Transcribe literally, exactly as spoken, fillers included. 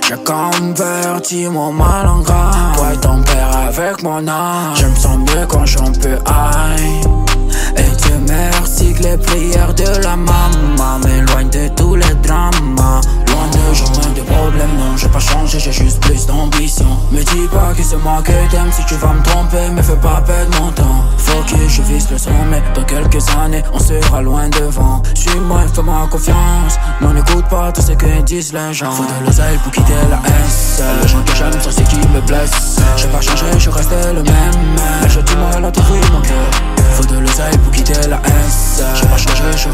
J'ai converti mon mal en grave. Toi et ton père avec mon âme. Je me sens mieux quand j'en peux aïe. Et Dieu merci que les prières de la maman m'éloignent de tous les drames. Loin de j'ai moins de problèmes, non j'ai pas changé, j'ai juste plus d'ambition. Me dis pas que c'est moi que t'aimes, si tu vas me tromper, me fais pas perdre mon temps. Faut que je vise le sommet, dans quelques années on sera loin devant. Suis-moi et fais-moi confiance, non n'écoute pas tout ce que disent les gens. Faut de l'oseille pour quitter la S. Les gens que j'aime sont ceux qui me blessent. J'ai pas changé, je restais le même, mais j'ai du mal à t'ouvrir mon cœur. Faut de l'oseille pour quitter la S. J'ai pas changé, je